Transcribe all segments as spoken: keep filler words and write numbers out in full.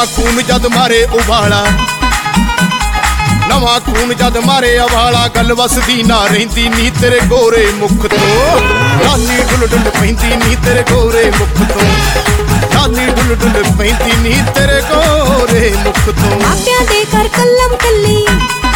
ਨਵਾਂ ਖੂਨ ਜਦ ਮਾਰੇ ਉਬਾਲਾ ਨਵਾਂ ਖੂਨ ਜਦ ਮਾਰੇ ਉਬਾਲਾ ਗੱਲ ਵਸਦੀ ਨਾ ਰਹਿੰਦੀ ਨੀ ਤੇਰੇ ਗੋਰੇ ਮੁਖ ਤੋਂ ਨਾਨੀ ਡੁੱਲ ਡੁੱਲ ਪੈਂਦੀ ਨੀ ਤੇਰੇ ਗੋਰੇ ਮੁਖ ਤੋਂ ਨਾਨੀ ਡੁੱਲ ਡੁੱਲ ਪੈਂਦੀ ਨੀ ਤੇਰੇ ਗੋਰੇ ਮੁਖ ਤੋਂ ਮਾਪਿਆਂ ਦੇ ਘਰ ਕਲਮ ਕੱਲੀ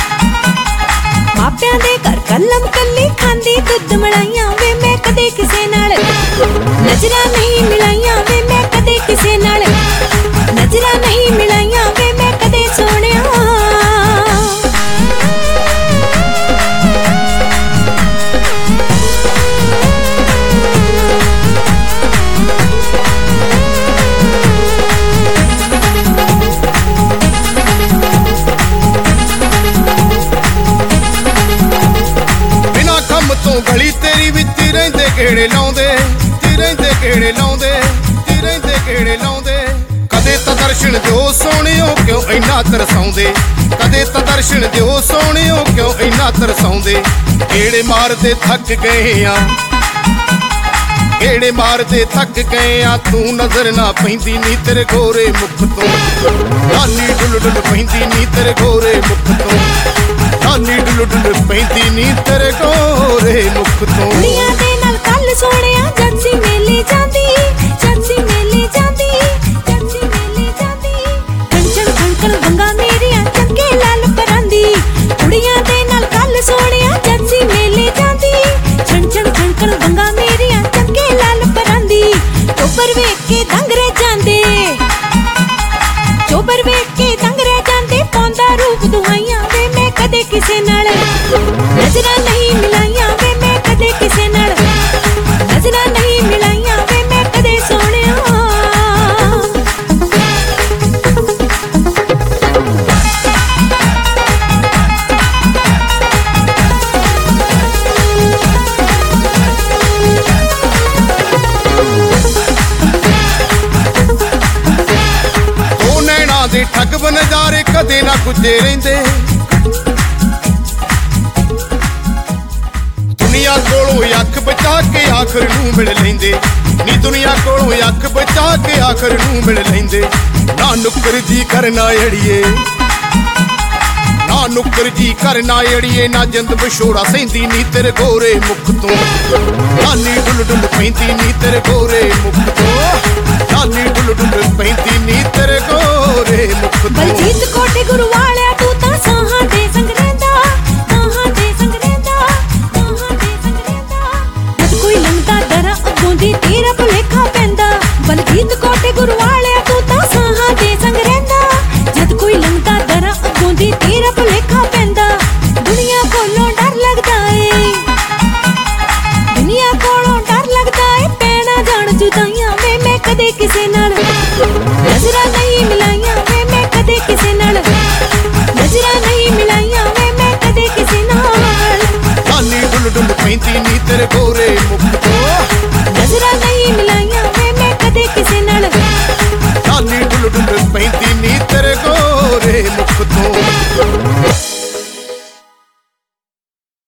ਮਾਪਿਆਂ ਦੇ ਘਰ ਕਲਮ ਕੱਲੀ ਖਾਂਦੀ ਦੁੱਧ ਮਲਾਈਆਂ ਵੇ ਮੈਂ ਕਦੇ ਕਿਸੇ ਨਾਲ ਨਜ਼ਰਾਂ ਨਹੀਂ ਮਿਲਾਈਆਂ ਵੇ ਮੈਂ ਕਦੇ ਕਿਸੇ ਨਾਲ ਨਜ਼ਰਾਂ ਨਹੀਂ ਮਿਲਾਈਆਂ ਵੇ ਮੈਂ ਕਦੇ ਸੋਹਣਿਆ ਗਲੀ ਤੇਰੀ ਵਿੱਚ ਰਹਿੰਦੇ ਕਿਹੜੇ ਲਾਉਂਦੇ ਤੀ ਰਹਿੰਦੇ ਕਿਹੜੇ ਲਾਉਂਦੇ ਤੀ ਰਹਿੰਦੇ ਕਿਹੜੇ ਲਾਉਂਦੇ ਕਦੇ ਤਾਂ ਦਰਸ਼ਨ ਦਿਓ ਸੋਹਣਿਓ ਕਿਉਂ ਇੰਨਾ ਤਰਸਾਉਂਦੇ ਕਦੇ ਤਾਂ ਦਰਸ਼ਨ ਦਿਓ ਸੋਹਣਿਓ ਕਿਉਂ ਇੰਨਾ ਤਰਸਾਉਂਦੇ ਕਿਹੜੇ ਮਾਰਦੇ ਥੱਕ ਗਏ ਆ ਕਿਹੜੇ ਮਾਰਦੇ ਥੱਕ ਗਏ ਆ ਤੂੰ ਨਜ਼ਰ ਨਾ ਪੈਂਦੀ ਨੀ ਤੇਰੇ ਗੋਰੇ ਮੁਖ ਤੋਂ ਨਾਨੀ ਡੁੱਲ ਡੁੱਲ ਪੈਂਦੀ ਨੀ ਤੇਰੇ ਗੋਰੇ ਮੁਖ ਤੋਂ ਨਾਨੀ ਡੁੱਲ ਡੁੱਲ ਪੈਂਦੀ ਨੀ ਤੇਰੇ ਗੋਰੇ ਮੁਖ ਤੋਂ ਕੁੜੀਆਂ ਦੇ ਨਾਲ ਕੱਲ ਸੋਹਣਿਆ ਜੱਸੀ ਮੇਲੇ ਜਾਂਦੀ ਜੱਸੀ ਮੇਲੇ ਜਾਂਦੀ ਜੱਸੀ ਮੇਲੇ ਜਾਂਦੀ ਕੰਚਨ ਕੰਕਲ ਵੰਗਾ ਮੇਰੀਆਂ ਚੰਗੇ ਲਾਲ ਪਰਾਂਦੀ ਕੁੜੀਆਂ ਦੇ ਨਾਲ ਕੱਲ ਸੋਹਣਿਆ ਜੱਸੀ ਮੇਲੇ ਜਾਂਦੀ ਛਣ ਕੰਕਲ ਵੰਗਾ ਮੇਰੀਆਂ ਚੰਗੇ ਲਾਲ ਪਰਾਂਦੀ ਚੋਬਰ ਵੇਖ ਕੇ ਦੰਗਰੇ ਜਾਂਦੇ ਚੋਬਰ ਵੇਖ ਕੇ ਦੰਗਰੇ ਜਾਂਦੇ ਪਾਉਂਦਾ ਰੂਪ ਦੁਹਾਈਆਂ ਵੇ ਮੈਂ ਕਦੇ ਕਿਸੇ ਨਾਲ ਨਜ਼ਰਾਂ ਨਹੀਂ ਮਿਲਾਈਆਂ ਵੇ ਮੈਂ ਕਦੇ ਕਿਸੇ ਨਾਲ ਨਜ਼ਰਾਂ ਨਹੀਂ ਮਿਲਾਈਆਂ ਵੇ ਮੈਂ ਕਦੇ ਸੋਹਣਿਆ ਉਹ ਨੈਣਾ ਦੇ ਠੱਗ ਨਜ਼ਾਰੇ ਕਦੇ ਨਾ ਗੁੱਜੇ ਰਹਿੰਦੇ ਦੁਨੀਆ ਕੋਲੋਂ ਅੱਖ ਬਚਾ ਕੇ ਆਖਰ ਨੂੰ ਮਿਲ ਲੈਂਦੇ ਨੀ ਦੁਨੀਆ ਕੋਲੋਂ ਅੱਖ ਬਚਾ ਕੇ ਆਖਰ ਨੂੰ ਮਿਲ ਲੈਂਦੇ ਨਾ ਨੁੱਕਰ ਜੀ ਕਰਨਾ ਏੜੀਏ ਨਾ ਨੁੱਕਰ ਜੀ ਕਰਨਾ ਏੜੀਏ ਨਾ ਜਿੰਦ ਵਿਛੋੜਾ ਸਹਿੰਦੀ ਨੀ ਤੇਰੇ ਗੋਰੇ ਮੁਖ ਤੋਂ ਨਾਨੀ ਡੁੱਲ ਡੁੱਲ ਪੈਂਦੀ ਨੀ ਤੇਰੇ ਗੋਰੇ ਮੁਖ ਤੋਂ ਨਾਨੀ ਡੁੱਲ ਡੁੱਲ ਪੈਂਦੀ ਨੀ ਤੇਰੇ ਗੋਰੇ ਮੁਖ ਤੋਂ ਬਲਜੀਤ ਕੋਟੇ ਗੁਰੂ ਵਾਲਿਆ ਤੂੰ ਤਾਂ ਸਾਹਾਂ ਦੇ ਸੰਗ ਰਹਿੰਦਾ ਸਾਹਾਂ ਦੇ ਸੰਗ ਰਹਿੰਦਾ ਸਾਹਾਂ ਦੇ ਸੰਗ ਰਹਿੰਦਾ ਜਦ ਕੋਈ ਲੰਘਦਾ ਦਰਾ ਅੱਗੋਂ ਦੀ ਤੇਰਾ ਭੁਲੇਖਾ ਪੈਂਦਾ ਬਲਜੀਤ ਕੋਟੇ ਗੁਰੂ ਵਾਲਿਆ ਤੂੰ ਤਾਂ ਸਾਹਾਂ ਦੇ ਸੰਗ ਰਹਿੰਦਾ ਜਦ ਕੋਈ ਲੰਘਦਾ ਦਰਾ ਅੱਗੋਂ ਦੀ ਤੇਰਾ ਭੁਲੇਖਾ ਪੈਂਦਾ ਦੁਨੀਆ ਕੋਲੋਂ ਡਰ ਲੱਗਦਾ ਏ ਦੁਨੀਆ ਕੋਲੋਂ ਡਰ ਲੱਗਦਾ ਏ ਪੈਣਾ ਜਾਣ ਜੁਦਾਈਆਂ ਵੇ ਮੈਂ ਕਦੇ ਕਿਸੇ ਨਾਲ ਨਜ਼ਰਾਂ ਨਹੀਂ ਮਿਲਾਈਆਂ ਵੇ ਮੈਂ ਕਦੇ ਕਿਸੇ ਨਾਲ ਨਜ਼ਰਾਂ ਨਹੀਂ ਮਿਲਾਈਆਂ ਵੇ ਮੈਂ ਕਦੇ ਕਿਸੇ ਨਾਲ ਨਾਨੀ ਡੁੱਲ ਡੁੱਲ ਪੈਂਦੀ ਨੀ ਤੇਰੇ ਗੋਰੇ ਮੁਖ ਤੋਂ ਨਜ਼ਰਾਂ ਨਹੀਂ ਮਿਲਾਈਆਂ ਵੇ ਮੈਂ ਕਦੇ ਕਿਸੇ ਨਾਲ ਨਾਨੀ ਡੁੱਲ ਡੁੱਲ ਪੈਂਦੀ ਨੀ ਤੇਰੇ ਗੋਰੇ ਮੁਖ ਤੋਂ